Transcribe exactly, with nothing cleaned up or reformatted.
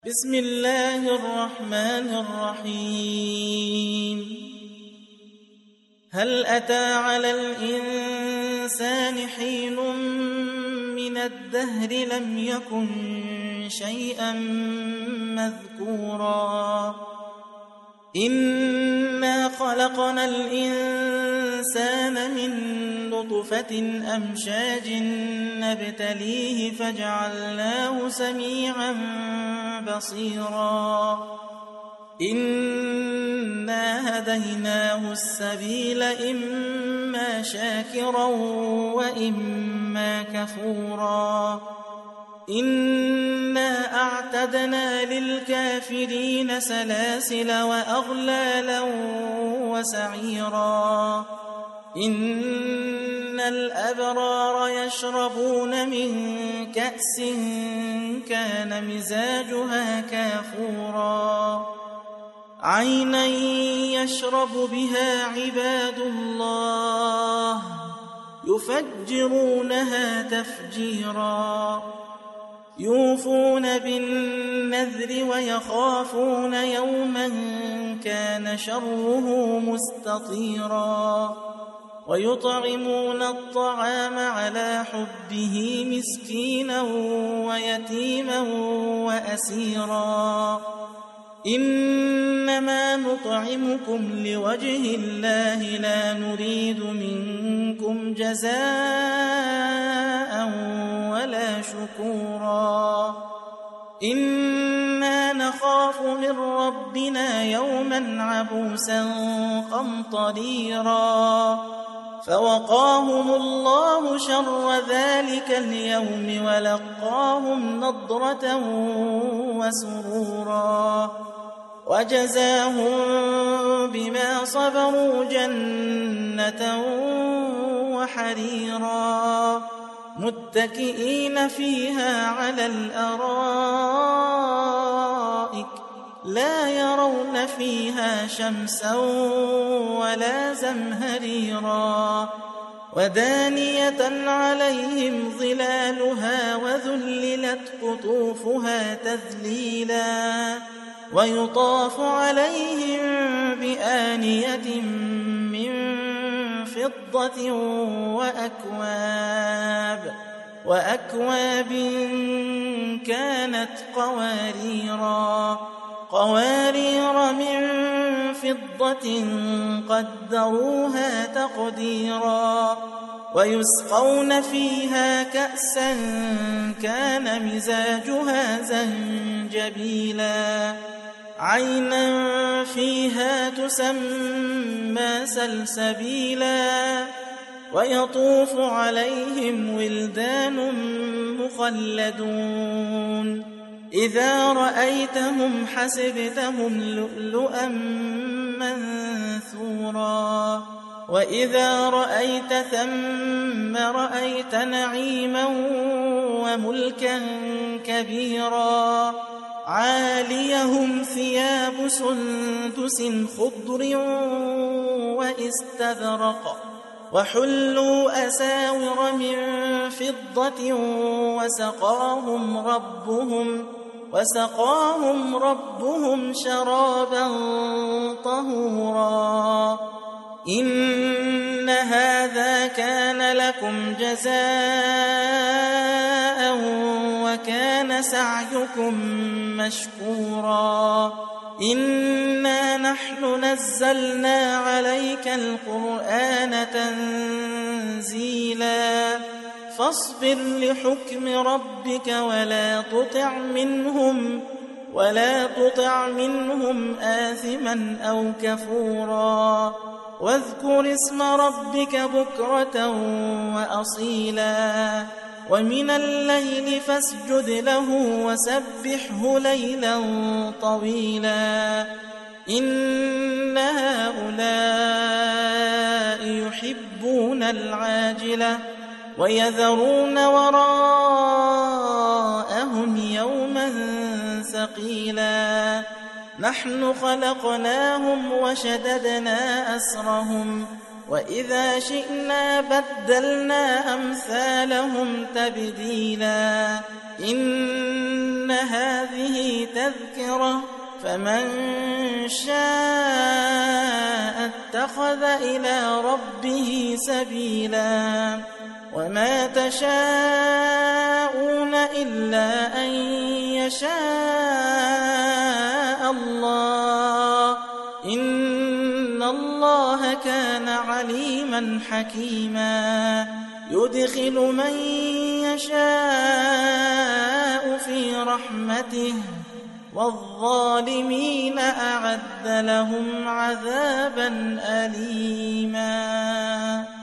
بسم الله الرحمن الرحيم هل أتى على الإنسان حين من الدهر لم يكن شيئا مذكورا إنا خلقنا الإنسان من نطفة أمشاج نبتليه فجعلناه سميعا بصيرا إنا هديناه السبيل إما شاكرا وإما كفورا إنا أعتدنا للكافرين سلاسل وأغلالا وسعيرا إن الأبرار يشربون من كأس كان مزاجها كافورا عينا يشرب بها عباد الله يفجرونها تفجيرا يوفون بالنذر ويخافون يوما كان شره مستطيرا ويطعمون الطعام على حبه مسكينا ويتيما وأسيرا إنما نطعمكم لوجه الله لا نريد منكم جزاء ولا شكورا إنا نخاف من ربنا يوما عبوسا قمطريرا فوقاهم الله شر ذلك اليوم ولقاهم نضرة وسرورا وجزاهم بما صبروا جنة وحريرا متكئين فيها على الأرائك لا يرون فيها شمسا ولا زمهريرا ودانية عليهم ظلالها وذللت قطوفها تذليلا ويطاف عليهم بآنية من فضة وأكواب وأكواب كانت قواريرا قوارير من فضة قدروها تقديرا ويسقون فيها كأسا كان مزاجها زنجبيلا عينا فيها تسمى سلسبيلا ويطوف عليهم ولدان مخلدون إذا رأيتهم حسبتهم لؤلؤا منثورا وإذا رأيت ثم رأيت نعيما وملكا كبيرا عاليهم ثياب سندس خضر واستبرق وحلوا أساور من فضة وسقاهم ربهم وسقاهم ربهم شرابا طهورا إن هذا كان لكم جزاء وكان سعيكم مشكورا إنا نحن نزلنا عليك القرآن تنزيلا فاصبر لحكم ربك ولا تطع منهم ولا تطع منهم آثما أو كفورا واذكر اسم ربك بكرة وأصيلا ومن الليل فاسجد له وسبحه ليلا طويلا إن هؤلاء يحبون العاجلة ويذرون وراءهم يوما ثقيلا نحن خلقناهم وشددنا أسرهم وإذا شئنا بدلنا أمثالهم تبديلا إن إن هذه تذكرة فمن شاء اتخذ إلى ربه سبيلا وما تشاءون إلا أن يشاء الله إن الله كان عليما حكيما يدخل من يشاء في رحمته والظالمين أعد لهم عذابا أليما.